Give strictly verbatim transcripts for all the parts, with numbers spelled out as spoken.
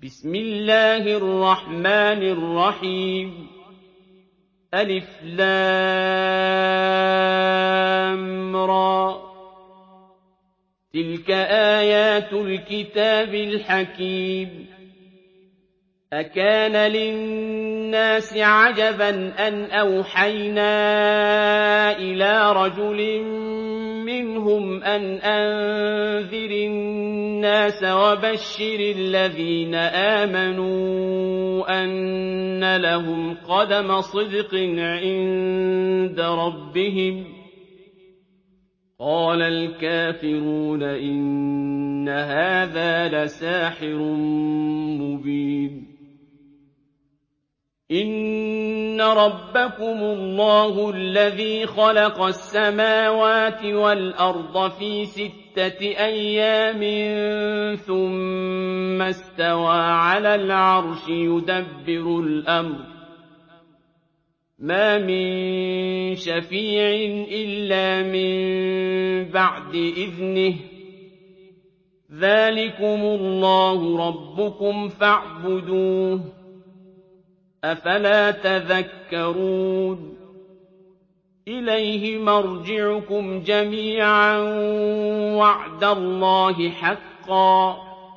بسم الله الرحمن الرحيم ألف لام را تلك آيات الكتاب الحكيم أكان للناس عجبا أن أوحينا إلى رجل منهم أن أنذر الناس وبشر الذين آمنوا أن لهم قدم صدق عند ربهم قال الكافرون إن هذا لساحر مبين إن ربكم الله الذي خلق السماوات والأرض في ستة أيام ثم استوى على العرش يدبر الأمر ما من شفيع إلا من بعد إذنه ذلكم الله ربكم فاعبدوه أفلا تذكرون إليه مرجعكم جميعا وعد الله حقا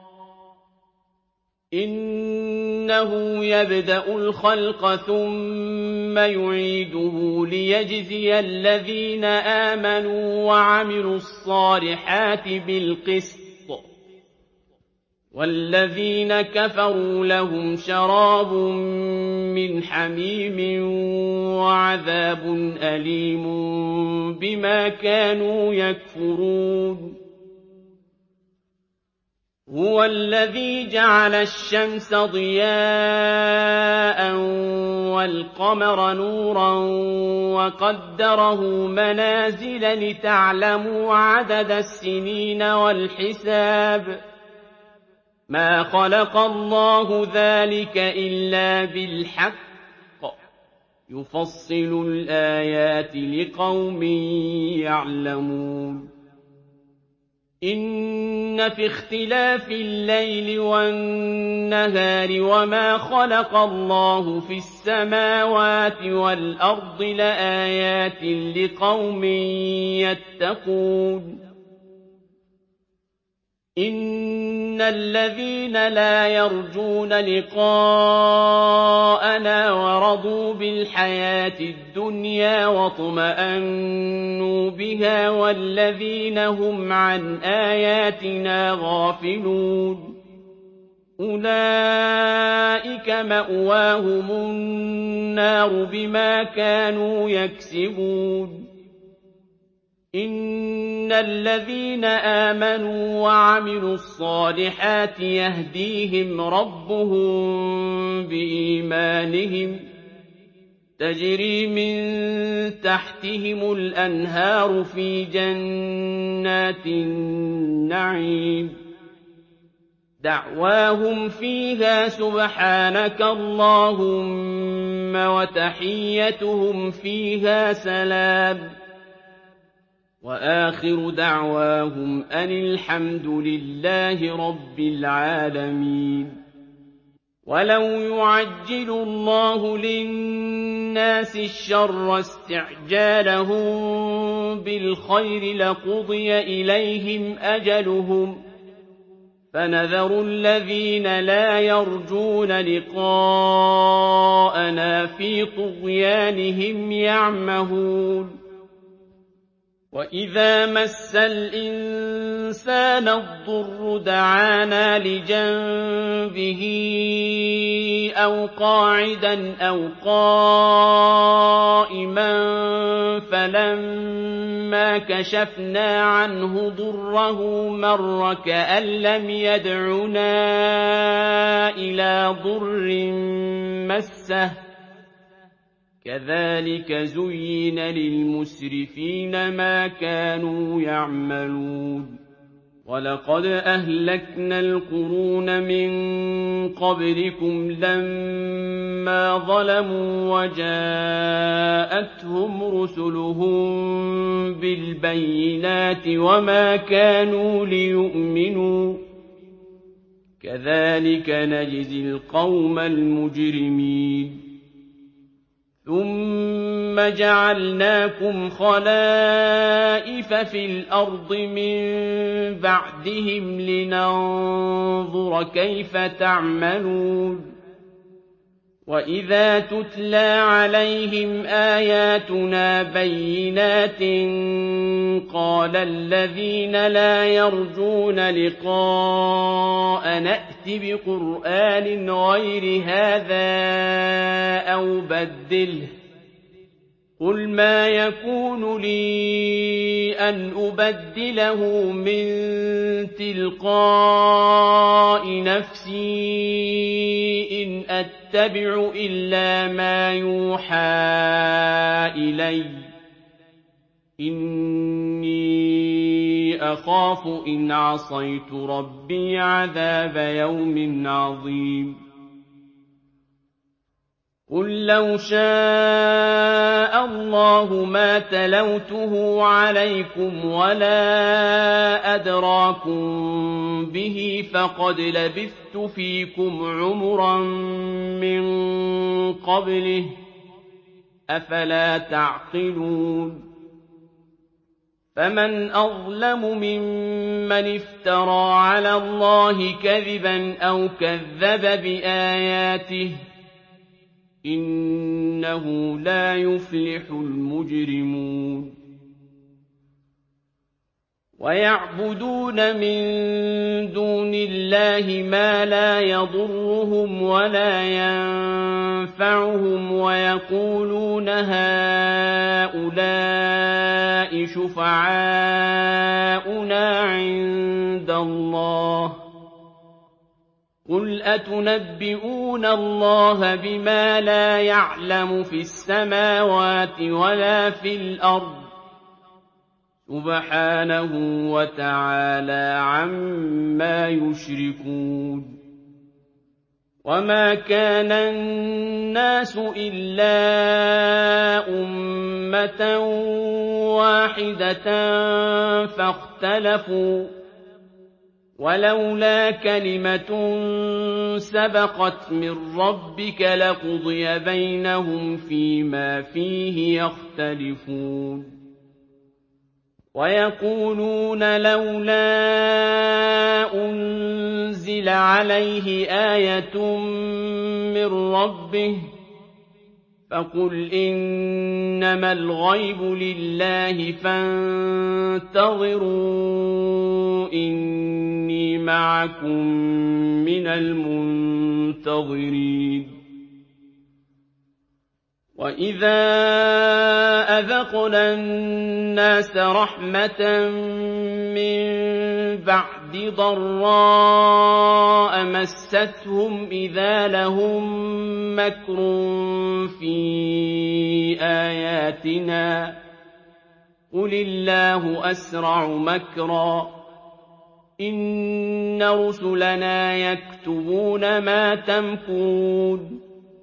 إنه يبدأ الخلق ثم يعيده ليجزي الذين آمنوا وعملوا الصالحات بالقسط والذين كفروا لهم شراب من حميم وعذاب أليم بما كانوا يكفرون هو الذي جعل الشمس ضياء والقمر نورا وقدره منازل لتعلموا عدد السنين والحساب ما خلق الله ذلك إلا بالحق يفصل الآيات لقوم يعلمون إن في اختلاف الليل والنهار وما خلق الله في السماوات والأرض لآيات لقوم يتقون إن الذين لا يرجون لقاءنا ورضوا بالحياة الدنيا واطمأنوا بها والذين هم عن آياتنا غافلون أولئك مأواهم النار بما كانوا يكسبون إن الذين آمنوا وعملوا الصالحات يهديهم ربهم بإيمانهم تجري من تحتهم الأنهار في جنات النعيم دعواهم فيها سبحانك اللهم وتحيتهم فيها سلام وآخر دعواهم أن الحمد لله رب العالمين ولو يعجل الله للناس الشر استعجالهم بالخير لقضي إليهم أجلهم فنذر الذين لا يرجون لقاءنا في طغيانهم يعمهون وإذا مس الإنسان الضر دعانا لجنبه أو قاعدا أو قائما فلما كشفنا عنه ضره مر كأن لم يدعنا إلى ضر مسه كذلك زين للمسرفين ما كانوا يعملون ولقد أهلكنا القرون من قبلكم لما ظلموا وجاءتهم رسلهم بالبينات وما كانوا ليؤمنوا كذلك نجزي القوم المجرمين ثم جعلناكم خلائف في الأرض من بعدهم لننظر كيف تعملون وإذا تتلى عليهم آياتنا بينات قال الذين لا يرجون لقاء نأت بقرآن غير هذا أو بدله قل ما يكون لي أن أبدله من تلقاء نفسي إن أتبع إلا ما يوحى إلي إني أخاف إن عصيت ربي عذاب يوم عظيم قل لو شاء الله ما تلوته عليكم ولا أدراكم به فقد لبثت فيكم عمرا من قبله أفلا تعقلون فمن أظلم ممن افترى على الله كذبا أو كذب بآياته إنه لا يفلح المجرمون ويعبدون من دون الله ما لا يضرهم ولا ينفعهم ويقولون هؤلاء شفعاؤنا عند الله قل أتنبئون الله بما لا يعلم في السماوات ولا في الأرض سبحانه وتعالى عما يشركون وما كان الناس إلا أمة واحدة فاختلفوا ولولا كلمة سبقت من ربك لقضي بينهم فيما فيه يختلفون ويقولون لولا أنزل عليه آية من ربه فقل إنما الغيب لله فانتظروا إني معكم من المنتظرين وإذا أذقنا الناس رحمة من بعد ضراء مستهم إذا لهم مكر في آياتنا قل الله أسرع مكرا إن رسلنا يكتبون ما تمكرون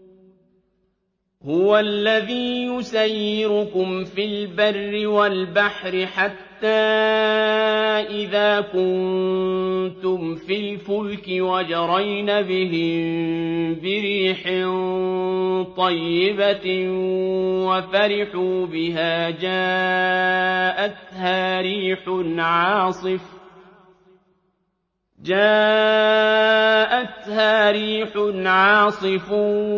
هو الذي يسيركم في البر والبحر حتى إذا كنتم في الفلك وجرين بهم بريح طيبة وفرحوا بها جاءتها ريح عاصف جاءتها ريح عاصف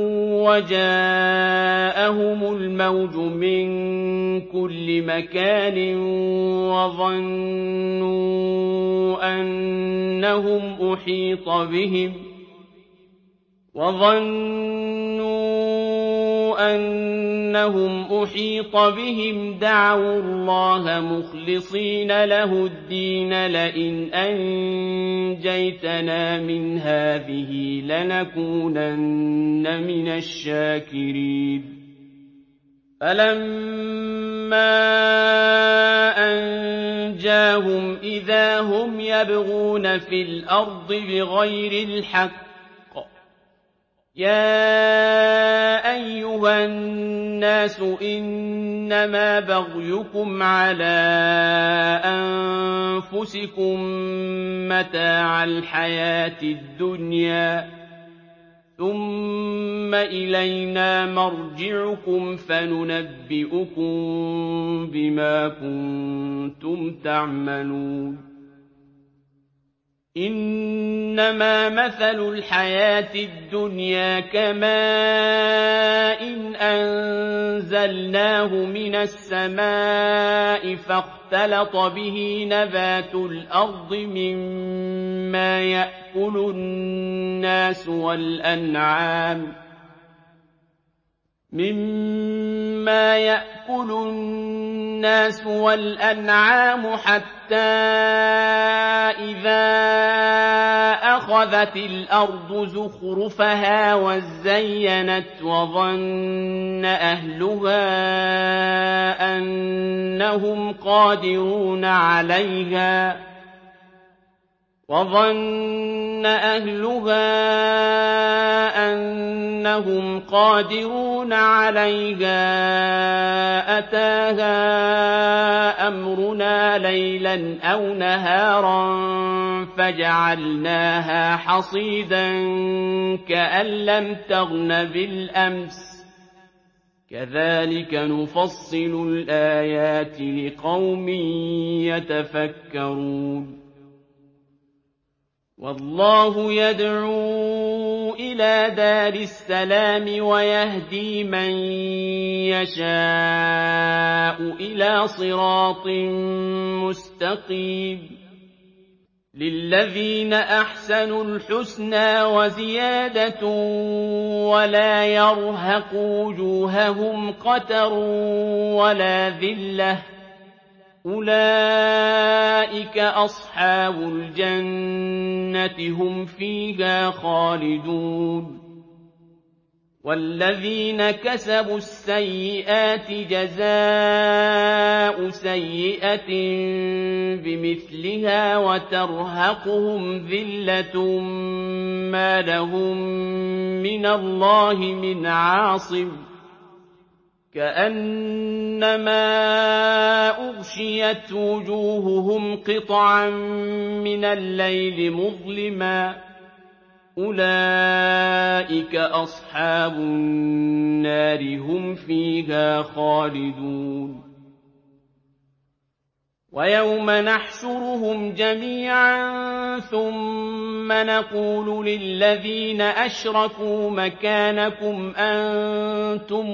وجاءهم الموج من كل مكان وظنوا أنهم أحيط بهم وظنوا أنهم أحيط بهم دعوا الله مخلصين له الدين لئن أنجيتنا من هذه لنكونن من الشاكرين فلما أنجاهم إذا هم يبغون في الأرض بغير الحق يا أيها الناس إنما بغيكم على أنفسكم متاع الحياة الدنيا ثم إلينا مرجعكم فننبئكم بما كنتم تعملون إنما مثل الحياة الدنيا كماء إن أنزلناه من السماء فاختلط به نبات الأرض مما يأكل الناس والأنعام مما يأكل الناس والأنعام حتى إذا أخذت الأرض زخرفها وزينت وظن أهلها أنهم قادرون عليها وظن أهلها أنهم قادرون عليها أتاها أمرنا ليلا أو نهارا فجعلناها حصيدا كأن لم تغن بالأمس كذلك نفصل الآيات لقوم يتفكرون والله يدعو إلى دار السلام ويهدي من يشاء إلى صراط مستقيم للذين أحسنوا الحسنى وزيادة ولا يرهق وجوههم قتر ولا ذلة أولئك أصحاب الجنة هم فيها خالدون والذين كسبوا السيئات جزاء سيئة بمثلها وترهقهم ذلة ما لهم من الله من عاصم كأنما أغشيت وجوههم قطعا من الليل مظلما أولئك أصحاب النار هم فيها خالدون ويوم نحشرهم جميعا ثم نقول للذين أشركوا مكانكم أنتم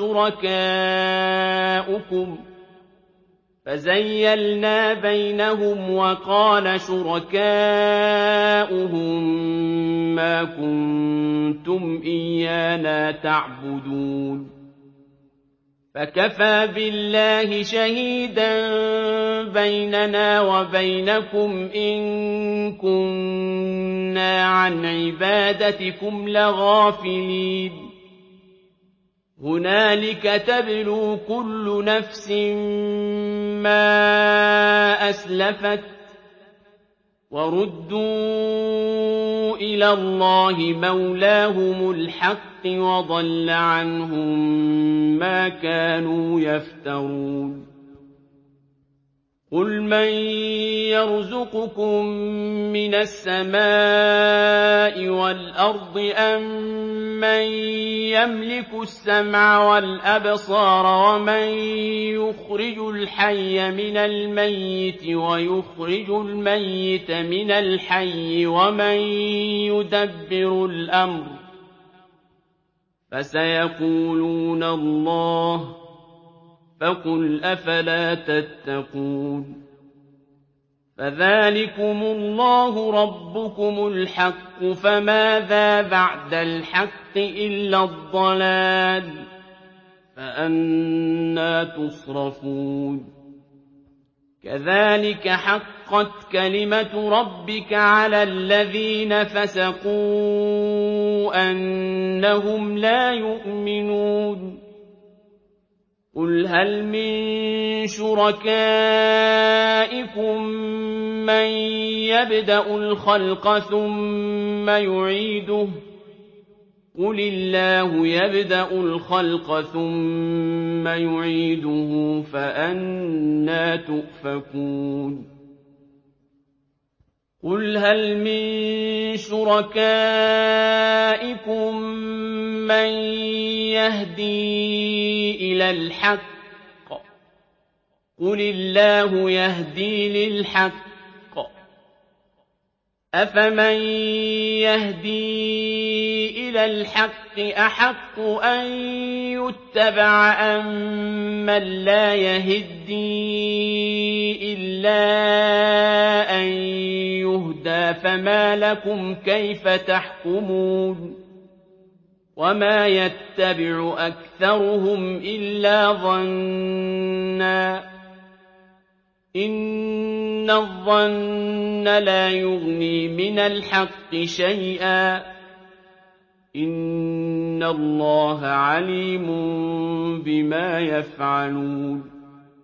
وشركاؤكم فزيلنا بينهم وقال شركاؤهم ما كنتم إيانا تعبدون فكفى بالله شهيدا بيننا وبينكم إن كنا عن عبادتكم لغافلين هنالك تبلو كل نفس ما أسلفت وردوا إلى الله مولاهم الحق وضل عنهم ما كانوا يفترون قل من يرزقكم من السماء والأرض أم من يملك السمع والأبصار ومن يخرج الحي من الميت ويخرج الميت من الحي ومن يدبر الأمر فسيقولون الله فقل أفلا تتقون فذلكم الله ربكم الحق فماذا بعد الحق إلا الضلال فأنى تصرفون كذلك حقت كلمة ربك على الذين فسقوا أنهم لا يؤمنون قل هل من شركائكم من يبدأ الخلق ثم يعيده قُلِ اللَّهُ يَبْدَأُ الْخَلْقَ ثُمَّ يُعِيدُهُ فَأَنَّىٰ تُؤْفَكُونَ قُلْ هَلْ مِن شُرَكَائِكُم مَّن يَهْدِي إِلَى الْحَقِّ ۚ قُلِ اللَّهُ يَهْدِي لِلْحَقِّ ۗ أَفَمَن يَهْدِي إِلَى الْحَقِّ أَحَقُّ أَن يُتَّبَعَ أَمَّن لَّا يَهِدِّي إِلَّا أَن يُهْدَىٰ ۖ فَمَا لَكُمْ كَيْفَ تَحْكُمُونَ وَمَا يَتَّبِعُ أَكْثَرُهُمْ إِلَّا ظَنًّا ۚ إِنَّ الظَّنَّ لَا يُغْنِي مِنَ الْحَقِّ شَيْئًا ۚ إِنَّ اللَّهَ عَلِيمٌ بِمَا يَفْعَلُونَ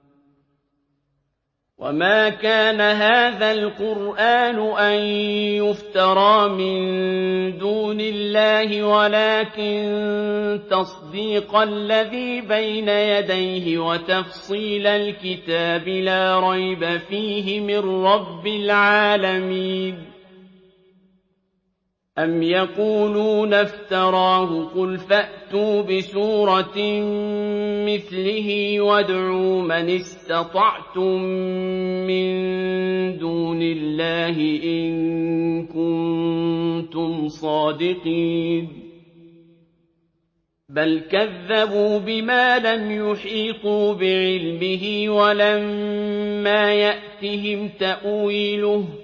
وَمَا كَانَ هَٰذَا الْقُرْآنُ أَن يُفْتَرَىٰ مِن دُونِ اللَّهِ وَلَٰكِن تَصْدِيقَ الَّذِي بَيْنَ يَدَيْهِ وَتَفْصِيلَ الْكِتَابِ لَا رَيْبَ فِيهِ مِن رَّبِّ الْعَالَمِينَ أَمْ يَقُولُونَ افْتَرَاهُ ۖ قُلْ فَأْتُوا بِسُورَةٍ مِّثْلِهِ وَادْعُوا مَنِ اسْتَطَعْتُم مِّن دُونِ اللَّهِ إِن كُنتُمْ صَادِقِينَ بَلْ كَذَّبُوا بِمَا لَمْ يُحِيطُوا بِعِلْمِهِ وَلَمَّا يَأْتِهِمْ تَأْوِيلُهُ ۚ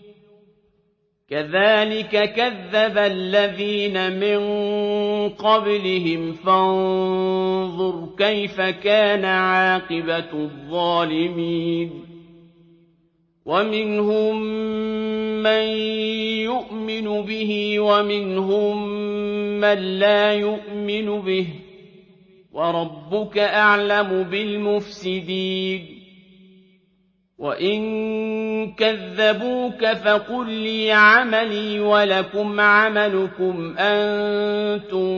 كَذَٰلِكَ كَذَّبَ الَّذِينَ مِن قَبْلِهِمْ ۖ فَانظُرْ كَيْفَ كَانَ عَاقِبَةُ الظَّالِمِينَ وَمِنْهُم مَّن يُؤْمِنُ بِهِ وَمِنْهُم مَّن لَّا يُؤْمِنُ بِهِ ۚ وَرَبُّكَ أَعْلَمُ بِالْمُفْسِدِينَ وَإِن كَذَّبُوكَ فَقُل لِّي عَمَلِي وَلَكُمْ عَمَلُكُمْ أَنتُم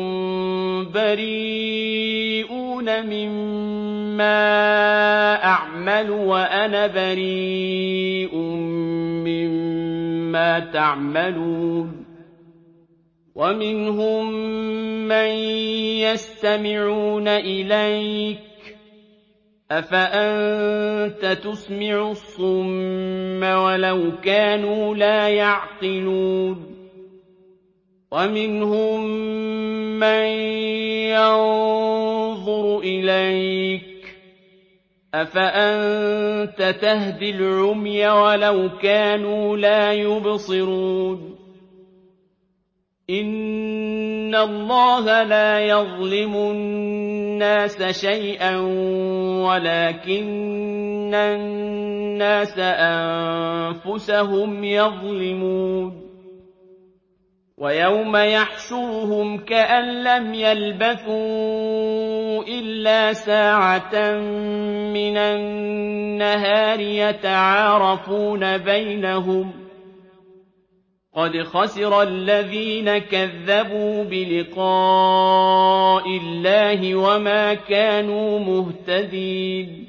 بَرِيئُونَ مِمَّا أَعْمَلُ وَأَنَا بَرِيءٌ مِّمَّا تَعْمَلُونَ وَمِنْهُم مَّن يَسْتَمِعُونَ إِلَيْكَ ۚ أَفَأَنتَ تُسْمِعُ الصُّمَّ وَلَوْ كَانُوا لَا يَعْقِلُونَ وَمِنْهُم مَّن يَنظُرُ إِلَيْكَ ۚ أَفَأَنتَ تَهْدِي الْعُمْيَ وَلَوْ كَانُوا لَا يُبْصِرُونَ إِنَّ اللَّهَ لَا يَظْلِمُ النَّاسَ شَيْئًا وَلَٰكِنَّ النَّاسَ أَنفُسَهُمْ يَظْلِمُونَ وَيَوْمَ يَحْشُرُهُمْ كَأَن لَّمْ يَلْبَثُوا إِلَّا سَاعَةً مِّنَ النَّهَارِ يَتَعَارَفُونَ بَيْنَهُمْ ۚ قَدْ خَسِرَ الَّذِينَ كَذَّبُوا بِلِقَاءِ اللَّهِ وَمَا كَانُوا مُهْتَدِينَ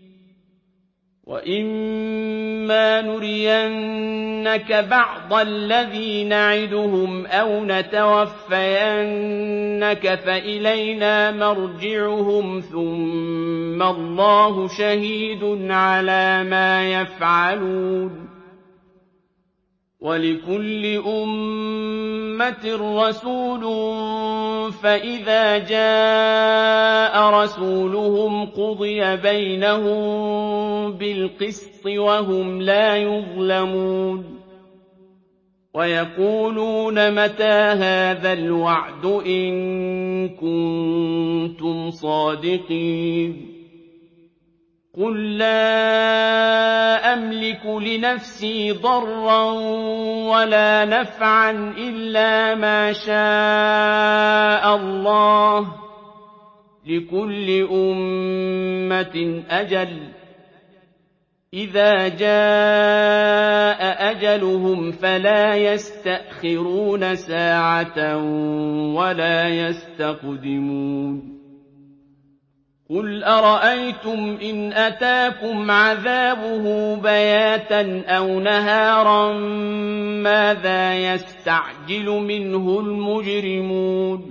وَإِمَّا نُرِيَنَّكَ بَعْضَ الَّذِي نَعِدُهُمْ أَوْ نَتَوَفَّيَنَّكَ فَإِلَيْنَا مَرْجِعُهُمْ ثُمَّ اللَّهُ شَهِيدٌ عَلَىٰ مَا يَفْعَلُونَ وَلِكُلِّ أُمَّةٍ رَّسُولٌ فَإِذَا جَاءَ رَسُولُهُمْ قُضِيَ بَيْنَهُم بِالْقِسْطِ وَهُمْ لَا يُظْلَمُونَ وَيَقُولُونَ مَتَىٰ هَٰذَا الْوَعْدُ إِن كُنتُمْ صَادِقِينَ قُل لَّا أَمْلِكُ لِنَفْسِي ضَرًّا وَلَا نَفْعًا إِلَّا مَا شَاءَ اللَّهُ ۗ لِكُلِّ أُمَّةٍ أَجَلٌ ۖ إِذَا جَاءَ أَجَلُهُمْ فَلَا يَسْتَأْخِرُونَ سَاعَةً وَلَا يَسْتَقْدِمُونَ قُلْ أَرَأَيْتُمْ إِنْ أَتَاكُمْ عَذَابُهُ بَيَاتًا أَوْ نَهَارًا مَاذَا يَسْتَعْجِلُ مِنْهُ الْمُجْرِمُونَ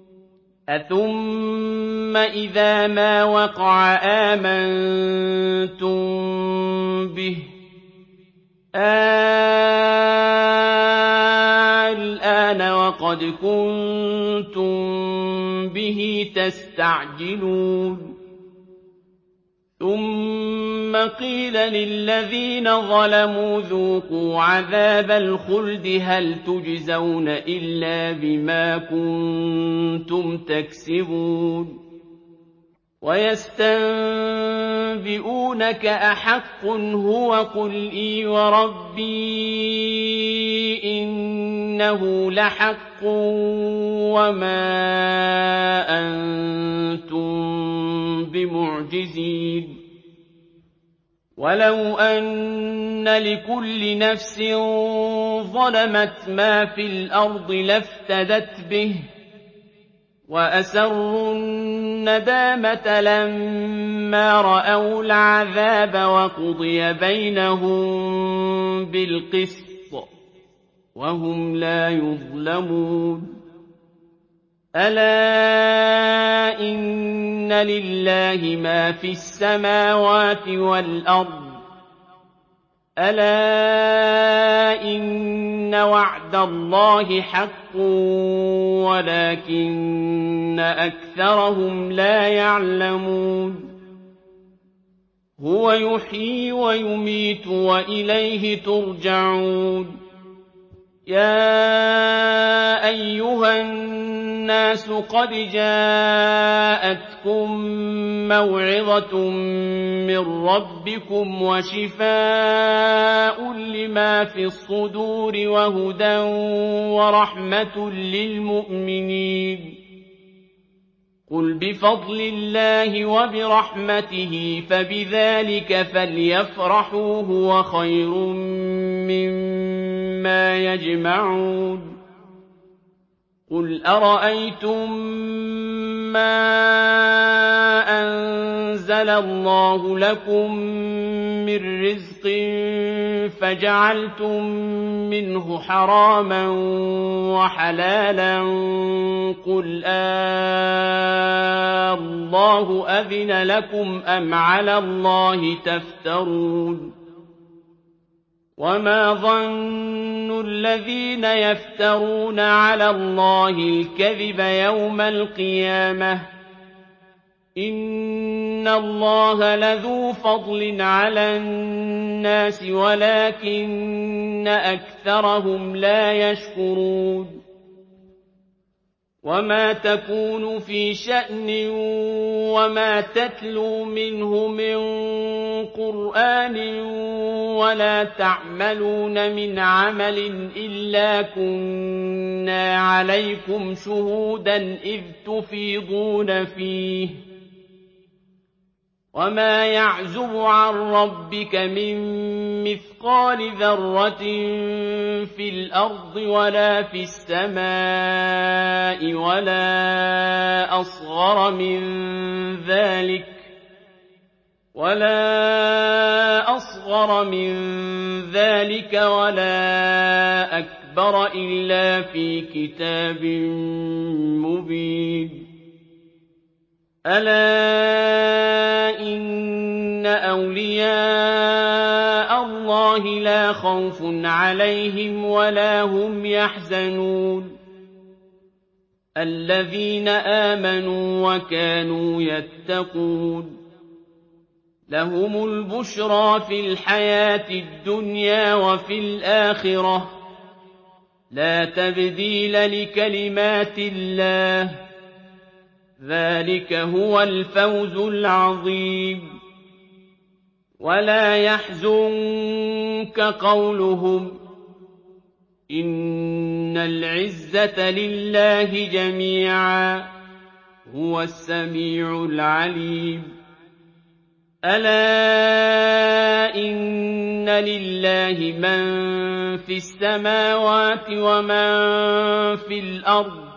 أَثُمَّ إِذَا مَا وَقَعَ آمَنتُم بِهِ آلْآنَ وَقَدْ كُنتُم بِهِ تَسْتَعْجِلُونَ ثُمَّ قِيلَ لِلَّذِينَ ظَلَمُوا ذُوقُوا عَذَابَ الْخُلْدِ هَلْ تُجْزَوْنَ إِلَّا بِمَا كُنتُمْ تَكْسِبُونَ وَيَسْتَنبِئُونَكَ أَحَقٌّ هُوَ قُلْ إِي وَرَبِّي إِنَّهُ لَحَقٌّ وَمَا أَنتُم بِمُعْجِزِينَ وَلَوْ أَنَّ لِكُلِّ نَفْسٍ ظَلَمَتْ مَا فِي الْأَرْضِ لَافْتَدَتْ بِهِ وَأَسَرُّوا النَّدَامَةَ لَمَّا رَأَوُا الْعَذَابَ وَقُضِيَ بَيْنَهُم بِالْقِسْطِ وَهُمْ لَا يُظْلَمُونَ أَلَا إِنَّ لِلَّهِ مَا فِي السَّمَاوَاتِ وَالْأَرْضِ أَلَا إِنَّ وَعْدَ اللَّهِ حَقٌّ وَلَٰكِنَّ أَكْثَرَهُمْ لَا يَعْلَمُونَ هُوَ يُحْيِي وَيُمِيتُ وَإِلَيْهِ تُرْجَعُونَ يَا أَيُّهَا النَّاسُ قَدْ جَاءَتْكُم مَّوْعِظَةٌ مِّن رَّبِّكُمْ وَشِفَاءٌ لِّمَا فِي الصُّدُورِ وَهُدًى وَرَحْمَةٌ لِّلْمُؤْمِنِينَ قُلْ بِفَضْلِ اللَّهِ وَبِرَحْمَتِهِ فَبِذَٰلِكَ فَلْيَفْرَحُوا هُوَ خَيْرٌ مِّمَّا يَجْمَعُونَ قُلْ أَرَأَيْتُم مَّا أَنزَلَ اللَّهُ لَكُم مِّن رِّزْقٍ فَجَعَلْتُم مِّنْهُ حَرَامًا وَحَلَالًا قُلْ آللَّهُ أَذِنَ لَكُمْ أَمْ عَلَى اللَّهِ تَفْتَرُونَ وَمَا ظَنُّ الَّذِينَ يَفْتَرُونَ عَلَى اللَّهِ الْكَذِبَ يَوْمَ الْقِيَامَةِ ۗ إِنَّ اللَّهَ لَذُو فَضْلٍ عَلَى النَّاسِ وَلَٰكِنَّ أَكْثَرَهُمْ لَا يَشْكُرُونَ وَمَا تَكُونُ فِي شَأْنٍ وَمَا تَتْلُو مِنْهُ مِن قُرْآنٍ وَلَا تَعْمَلُونَ مِنْ عَمَلٍ إِلَّا كُنَّا عَلَيْكُمْ شُهُودًا إِذْ تُفِيضُونَ فِيهِ ۚ وَمَا يَعْزُبُ عَن رَّبِّكَ مِن مِّثْقَالِ ذَرَّةٍ فِي الْأَرْضِ وَلَا فِي السَّمَاءِ وَلَا أَصْغَرَ مِن ذَٰلِكَ وَلَا أَصْغَرَ مِن ذَٰلِكَ وَلَا أَكْبَرَ إِلَّا فِي كِتَابٍ مُّبِينٍ أَلَا إِنَّ أَوْلِيَاءَ اللَّهِ لَا خَوْفٌ عَلَيْهِمْ وَلَا هُمْ يَحْزَنُونَ الَّذِينَ آمَنُوا وَكَانُوا يَتَّقُونَ لَهُمُ الْبُشْرَىٰ فِي الْحَيَاةِ الدُّنْيَا وَفِي الْآخِرَةِ ۖ لَا تَبْدِيلَ لِكَلِمَاتِ اللَّهِ ۚ ذَٰلِكَ هُوَ الْفَوْزُ الْعَظِيمُ وَلَا يَحْزُنكَ قَوْلُهُمْ ۘ إِنَّ الْعِزَّةَ لِلَّهِ جَمِيعًا ۚ هُوَ السَّمِيعُ الْعَلِيمُ أَلَا إِنَّ لِلَّهِ مَن فِي السَّمَاوَاتِ وَمَن فِي الْأَرْضِ ۗ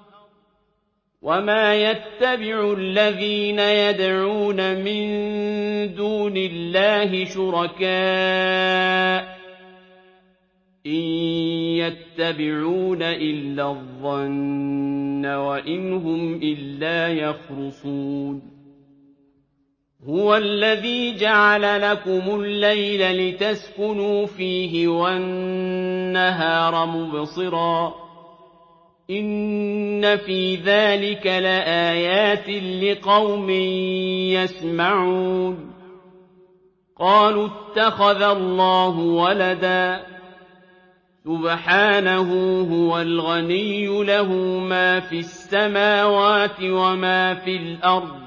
وَمَا يَتَّبِعُ الَّذِينَ يَدْعُونَ مِن دُونِ اللَّهِ شُرَكَاءَ ۚ إِن يَتَّبِعُونَ إِلَّا الظَّنَّ وَإِنْ هُمْ إِلَّا يَخْرُصُونَ هُوَ الَّذِي جَعَلَ لَكُمُ اللَّيْلَ لِتَسْكُنُوا فِيهِ وَالنَّهَارَ مُبْصِرًا ۚ إِنَّ فِي ذَٰلِكَ لَآيَاتٍ لِّقَوْمٍ يَسْمَعُونَ قَالُوا اتَّخَذَ اللَّهُ وَلَدًا ۗ سُبْحَانَهُ هُوَ الْغَنِيُّ لَهُ مَا فِي السَّمَاوَاتِ وَمَا فِي الْأَرْضِ ۚ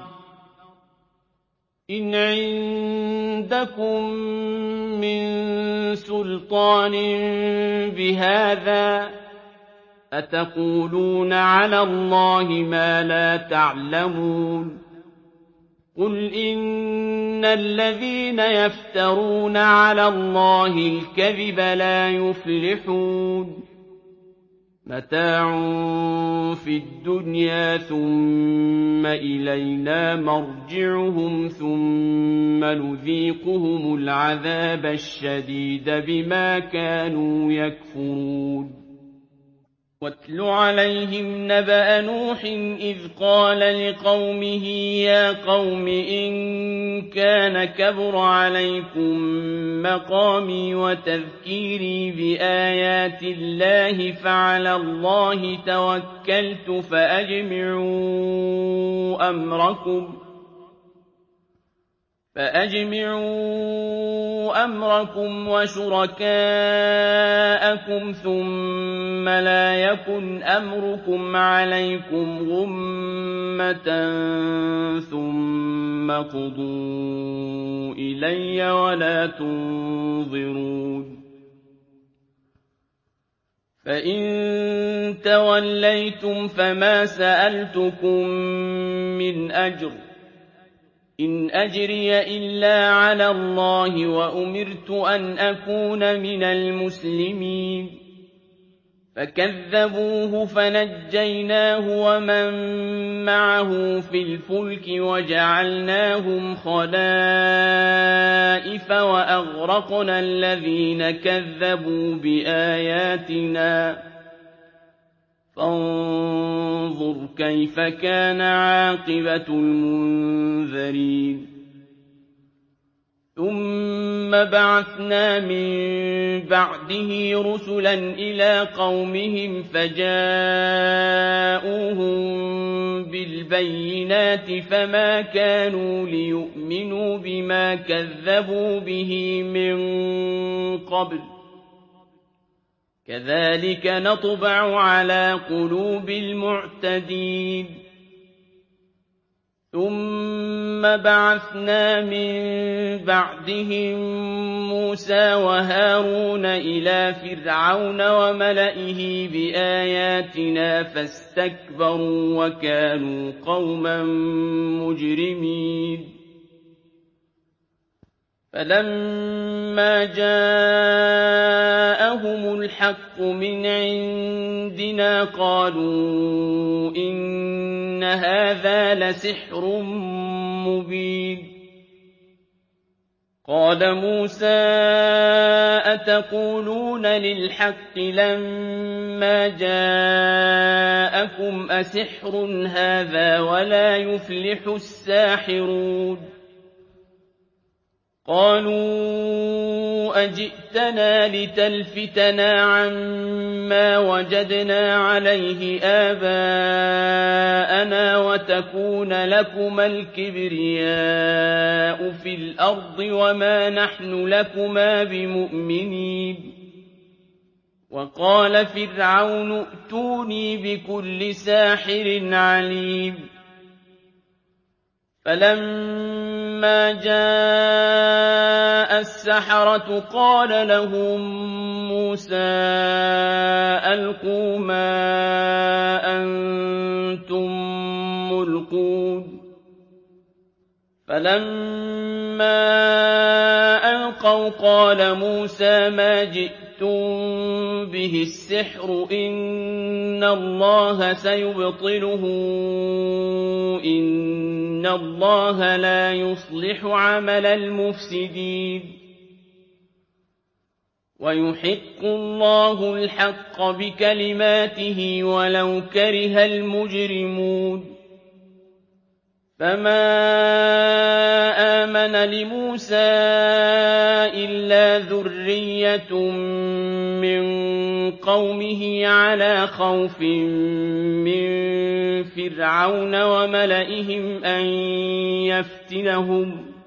إِنْ عِندَكُم مِّن سُلْطَانٍ بِهَٰذَا ۚ أَتَقُولُونَ عَلَى اللَّهِ مَا لَا تَعْلَمُونَ قُلْ إِنَّ الَّذِينَ يَفْتَرُونَ عَلَى اللَّهِ الْكَذِبَ لَا يُفْلِحُونَ مَتَاعٌ فِي الدُّنْيَا ثُمَّ إِلَيْنَا مَرْجِعُهُمْ ثُمَّ نُذِيقُهُمُ الْعَذَابَ الشَّدِيدَ بِمَا كَانُوا يَكْفُرُونَ وَاتْلُ عَلَيْهِمْ نَبَأَ نُوحٍ إِذْ قَالَ لِقَوْمِهِ يَا قَوْمِ إِن كَانَ كَبُرَ عَلَيْكُم مَّقَامِي وَتَذْكِيرِي بِآيَاتِ اللَّهِ فَعَلَى اللَّهِ تَوَكَّلْتُ فَأَجْمِعُوا أَمْرَكُمْ فَأَجْمِعُوا أَمْرَكُمْ وَشُرَكَاءَكُمْ ثُمَّ لَا يَكُنْ أَمْرُكُمْ عَلَيْكُمْ غُمَّةً ثُمَّ اقْضُوا إِلَيَّ وَلَا تُنظِرُونِ فَإِن تَوَلَّيْتُمْ فَمَا سَأَلْتُكُم مِّنْ أَجْرٍ ۖ إِنْ أَجْرِيَ إِلَّا عَلَى اللَّهِ وَأُمِرْتُ أَنْ أَكُونَ مِنَ الْمُسْلِمِينَ فَكَذَّبُوهُ فَنَجَّيْنَاهُ وَمَن مَّعَهُ فِي الْفُلْكِ وَجَعَلْنَاهُمْ خَلَائِفَ وَأَغْرَقْنَا الَّذِينَ كَذَّبُوا بِآيَاتِنَا ۖ فَانظُرْ كَيْفَ كَانَ عَاقِبَةُ الْمُنذَرِينَ ثُمَّ بَعَثْنَا مِن بَعْدِهِ رُسُلًا إِلَىٰ قَوْمِهِمْ فَجَاءُوهُم بِالْبَيِّنَاتِ فَمَا كَانُوا لِيُؤْمِنُوا بِمَا كَذَّبُوا بِهِ مِن قَبْلُ ۚ كَذَٰلِكَ نَطْبَعُ عَلَىٰ قُلُوبِ الْمُعْتَدِينَ ثُمَّ بَعَثْنَا مِن بَعْدِهِم مُّوسَىٰ وَهَارُونَ إِلَىٰ فِرْعَوْنَ وَمَلَئِهِ بِآيَاتِنَا فَاسْتَكْبَرُوا وَكَانُوا قَوْمًا مُّجْرِمِينَ فَلَمَّا جَاءَهُمُ الْحَقُّ مِنْ عِندِنَا قَالُوا إِنَّ هَٰذَا لَسِحْرٌ مُّبِينٌ قَالَ مُوسَىٰ أَتَقُولُونَ لِلْحَقِّ لَمَّا جَاءَكُمْ أَسِحْرٌ هَٰذَا وَلَا يُفْلِحُ السَّاحِرُونَ قَالُوا أَجِئْتَنَا لِتَلْفِتَنَا عَمَّا وَجَدْنَا عَلَيْهِ آبَاءَنَا وَتَكُونَ لَكُمَا الْكِبْرِيَاءُ فِي الْأَرْضِ وَمَا نَحْنُ لَكُمَا بِمُؤْمِنِينَ وَقَالَ فِرْعَوْنُ ائْتُونِي بِكُلِّ سَاحِرٍ عَلِيمٍ فَلَمَّا جَاءَ السَّحَرَةُ قَالَ لَهُم مُّوسَىٰ أَلْقُوا مَا أَنتُم مُّلْقُونَ فَلَمَّا فَلَمَّا أَلْقَوْا قَالَ مُوسَىٰ مَا جِئْتُم بِهِ السِّحْرُ إِنَّ اللَّهَ سَيُبْطِلُهُ إِنَّ اللَّهَ لَا يُصْلِحُ عَمَلَ الْمُفْسِدِينَ وَيُحِقُّ اللَّهُ الْحَقَّ بِكَلِمَاتِهِ وَلَوْ كَرِهَ الْمُجْرِمُونَ فَمَا آمَنَ لِمُوسَىٰ إِلَّا ذُرِّيَّةٌ مِّن قَوْمِهِ عَلَىٰ خَوْفٍ مِّن فِرْعَوْنَ وَمَلَئِهِمْ أَن يَفْتِنَهُمْ ۚ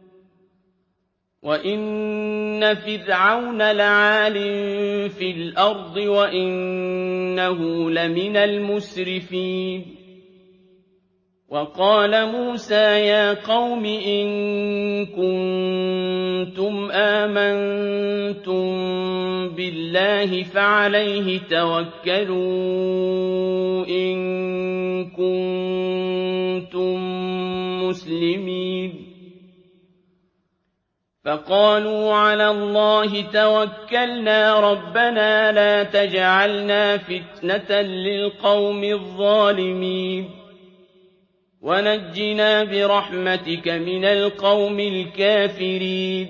وَإِنَّ فِرْعَوْنَ لَعَالٍ فِي الْأَرْضِ وَإِنَّهُ لَمِنَ الْمُسْرِفِينَ وَقَالَ مُوسَىٰ يَا قَوْمِ إِن كُنتُمْ آمَنتُم بِاللَّهِ فَعَلَيْهِ تَوَكَّلُوا إِن كُنتُم مُّسْلِمِينَ فَقَالُوا عَلَى اللَّهِ تَوَكَّلْنَا رَبَّنَا لَا تَجْعَلْنَا فِتْنَةً لِّلْقَوْمِ الظَّالِمِينَ وَنَجِّنَا بِرَحْمَتِكَ مِنَ الْقَوْمِ الْكَافِرِينَ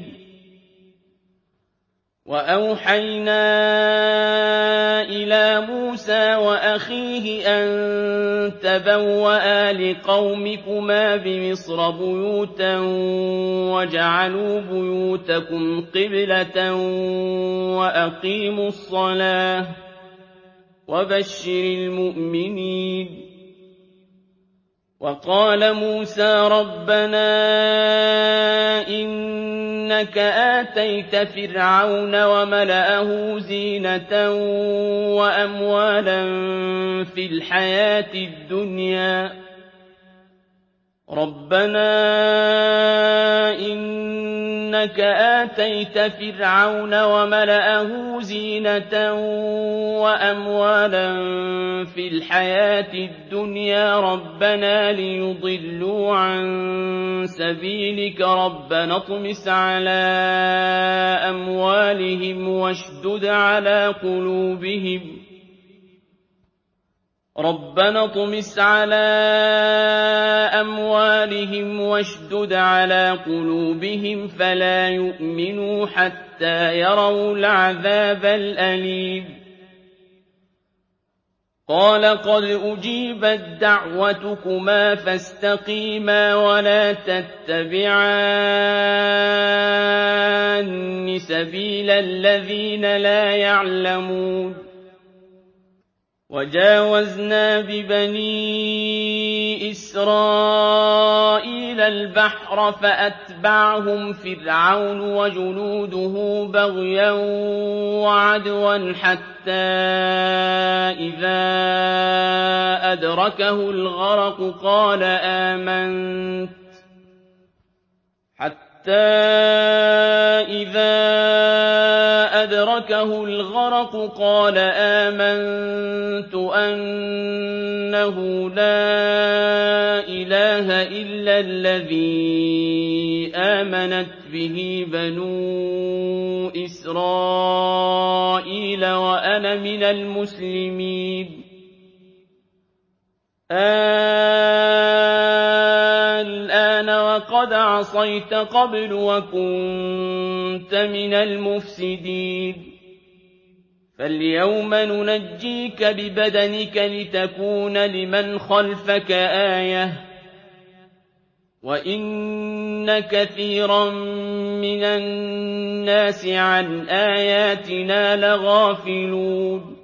وَأَوْحَيْنَا إِلَىٰ مُوسَىٰ وَأَخِيهِ أَن تَبَوَّآ لِقَوْمِكُمَا بِمِصْرَ بُيُوتًا وَاجْعَلُوا بُيُوتَكُمْ قِبْلَةً وَأَقِيمُوا الصَّلَاةَ وَبَشِّرِ الْمُؤْمِنِينَ وَقَالَ مُوسَىٰ رَبَّنَا إِنَّكَ آتَيْتَ فِرْعَوْنَ وَمَلَأَهُ زِينَةً وَأَمْوَالًا فِي الْحَيَاةِ الدُّنْيَا رَبَّنَا إِنَّكَ آتَيْتَ فِرْعَوْنَ وَمَلَأَهُ زِينَةً وَأَمْوَالًا فِي الْحَيَاةِ الدُّنْيَا رَبَّنَا لِيُضِلُّوا عَن سَبِيلِكَ رَبَّنَا اطْمِسْ عَلَىٰ أَمْوَالِهِمْ وَاشْدُدْ عَلَىٰ قُلُوبِهِمْ رَبَّنَا اطْمِسْ عَلَىٰ أَمْوَالِهِمْ وَاشْدُدْ عَلَىٰ قُلُوبِهِمْ فَلَا يُؤْمِنُوا حَتَّىٰ يَرَوُا الْعَذَابَ الْأَلِيمَ قَالَ قَدْ أُجِيبَت دَّعْوَتُكُمَا فَاسْتَقِيمَا وَلَا تَتَّبِعَانِّ سَبِيلَ الَّذِينَ لَا يَعْلَمُونَ وَجَاوَزْنَا بِبَنِي إِسْرَائِيلَ الْبَحْرَ فَأَتْبَعَهُمْ فِرْعَوْنُ وَجُنُودُهُ بَغْيًا وَعَدْوًا حَتَّىٰ إِذَا أَدْرَكَهُ الْغَرَقُ قَالَ آمَنتُ حَتَّىٰ إِذَا أَدْرَكَهُ الْغَرَقُ قَالَ آمَنتُ أَنَّهُ لَا إِلَٰهَ إِلَّا الَّذِي آمَنَتْ بِهِ بَنُو إِسْرَائِيلَ وَأَنَا مِنَ الْمُسْلِمِينَ الْآنَ وَقَدْ عَصَيْتَ قَبْلُ وَكُنتَ مِنَ الْمُفْسِدِينَ فَالْيَوْمَ نُنَجِّيكَ بِبَدَنِكَ لِتَكُونَ لِمَنْ خَلْفَكَ آيَةً ۚ وَإِنَّ كَثِيرًا مِّنَ النَّاسِ عَنْ آيَاتِنَا لَغَافِلُونَ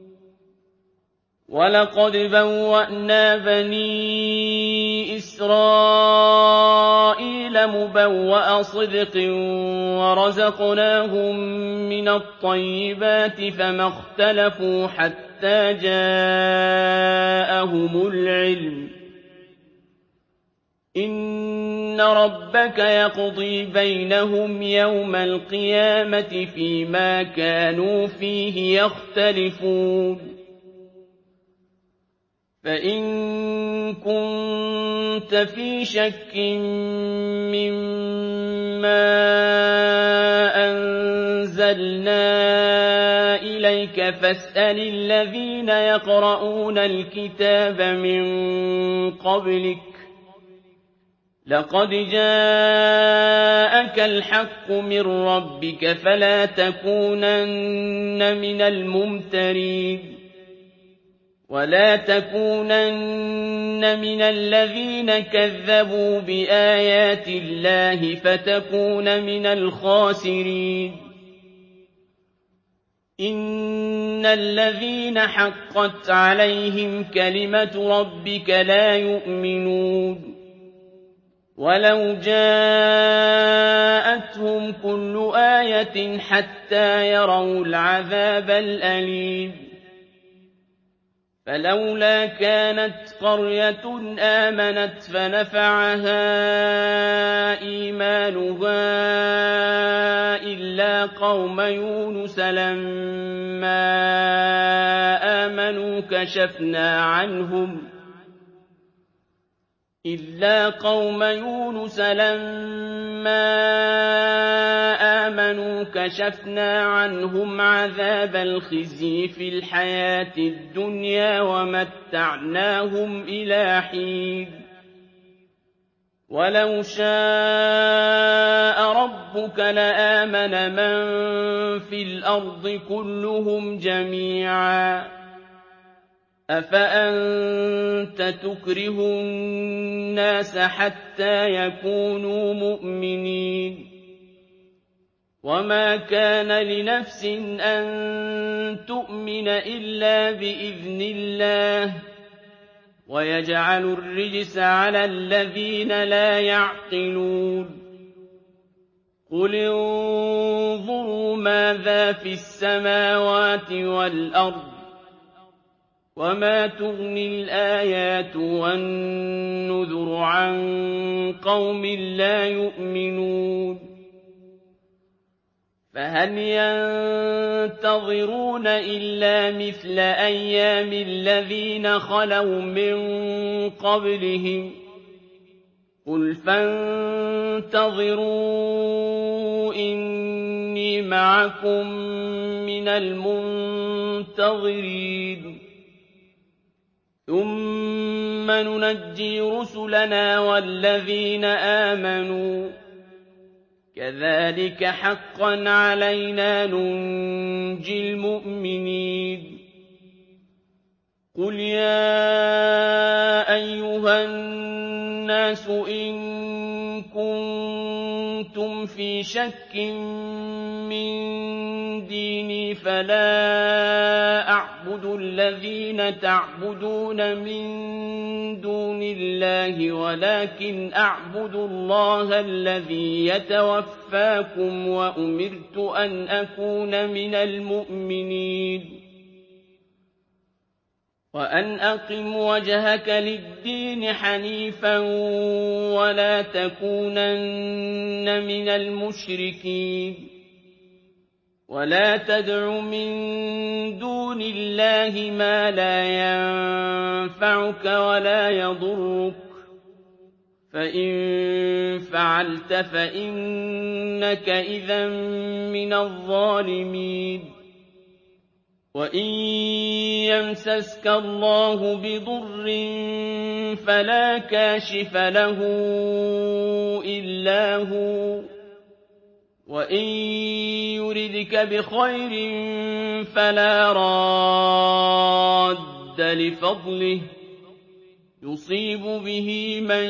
وَلَقَدْ بَوَّأْنَا بَنِي إِسْرَائِيلَ مُبَوَّأَ صِدْقٍ وَرَزَقْنَاهُم مِّنَ الطَّيِّبَاتِ فَمَا اخْتَلَفُوا حَتَّىٰ جَاءَهُمُ الْعِلْمُ ۚ إِنَّ رَبَّكَ يَقْضِي بَيْنَهُمْ يَوْمَ الْقِيَامَةِ فِيمَا كَانُوا فِيهِ يَخْتَلِفُونَ فَإِن كُنتُمْ كنت في شك مما أنزلنا إليك فاسأل الذين يقرؤون الكتاب من قبلك لقد جاءك الحق من ربك فلا تكونن من الممترين ولا تكونن من الذين كذبوا بآيات الله فتكون من الخاسرين إن الذين حقت عليهم كلمة ربك لا يؤمنون ولو جاءتهم كل آية حتى يروا العذاب الأليم فلولا كانت قرية آمنت فنفعها إيمانها إلا قوم يونس لما آمنوا كشفنا عنهم إلا قوم يونس لما آمنوا كشفنا عنهم عذاب الخزي في الحياة الدنيا ومتعناهم إلى حين ولو شاء ربك لآمن من في الأرض كلهم جميعا أفأنت تكره الناس حتى يكونوا مؤمنين وما كان لنفس أن تؤمن إلا بإذن الله ويجعل الرجس على الذين لا يعقلون قل انظروا ماذا في السماوات والأرض وما تغني الآيات والنذر عن قوم لا يؤمنون فهل ينتظرون إلا مثل أيام الذين خلوا من قبلهم قل فانتظروا إني معكم من المنتظرين ثم ننجي رسلنا والذين آمنوا كذلك حقا علينا ننجي المؤمنين قل يا أيها الناس إن كنتم في شك من ديني فلا أعبد الذين تعبدون من دون الله ولكن أعبد الله الذي يتوفاكم وأمرت أن أكون من المؤمنين وأن أقم وجهك للدين حنيفا ولا تكونن من المشركين ولا تدع من دون الله ما لا ينفعك ولا يضرك فإن فعلت فإنك إذا من الظالمين وإن يمسسك الله بضر فلا كاشف له إلا هو وإن يردك بخير فلا راد لفضله يصيب به من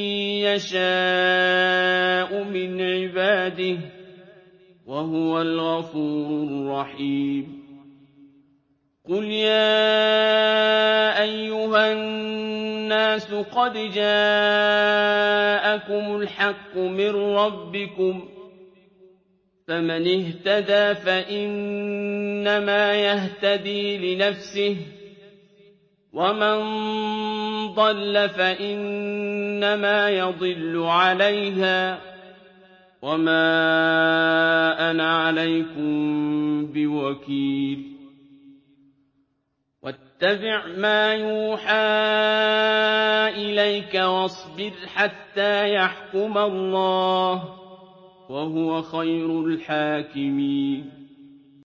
يشاء من عباده وهو الغفور الرحيم قل يا أيها الناس قد جاءكم الحق من ربكم فمن اهتدى فإنما يهتدي لنفسه ومن ضل فإنما يضل عليها وما أنا عليكم بوكيل واتبع ما يوحى إِلَيْكَ وَاصْبِرْ حَتَّىٰ يَحْكُمَ اللَّهُ ۚ وَهُوَ خَيْرُ الْحَاكِمِينَ